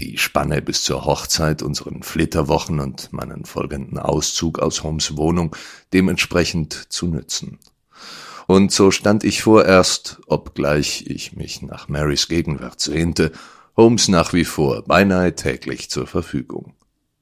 die Spanne bis zur Hochzeit, unseren Flitterwochen und meinen folgenden Auszug aus Holmes' Wohnung dementsprechend zu nützen. Und so stand ich vorerst, obgleich ich mich nach Marys Gegenwart sehnte, Holmes nach wie vor beinahe täglich zur Verfügung.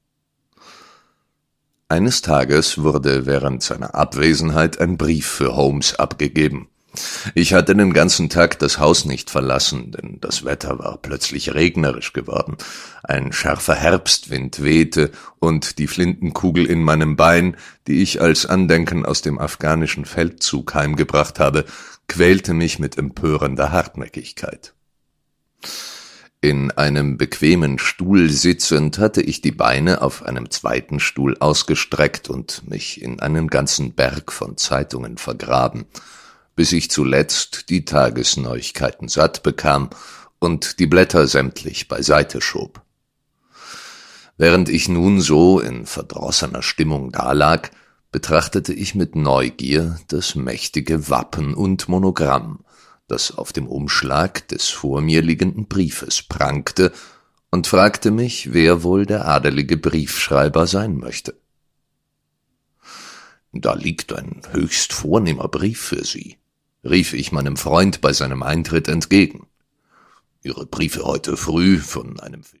Eines Tages wurde während seiner Abwesenheit ein Brief für Holmes abgegeben. Ich hatte den ganzen Tag das Haus nicht verlassen, denn das Wetter war plötzlich regnerisch geworden. Ein scharfer Herbstwind wehte, und die Flintenkugel in meinem Bein, die ich als Andenken aus dem afghanischen Feldzug heimgebracht habe, quälte mich mit empörender Hartnäckigkeit. In einem bequemen Stuhl sitzend hatte ich die Beine auf einem zweiten Stuhl ausgestreckt und mich in einen ganzen Berg von Zeitungen vergraben, bis ich zuletzt die Tagesneuigkeiten satt bekam und die Blätter sämtlich beiseite schob. Während ich nun so in verdrossener Stimmung dalag, betrachtete ich mit Neugier das mächtige Wappen und Monogramm, das auf dem Umschlag des vor mir liegenden Briefes prangte, und fragte mich, wer wohl der adelige Briefschreiber sein möchte. »Da liegt ein höchst vornehmer Brief für Sie«, rief ich meinem Freund bei seinem Eintritt entgegen. »Ihre Briefe heute früh von einem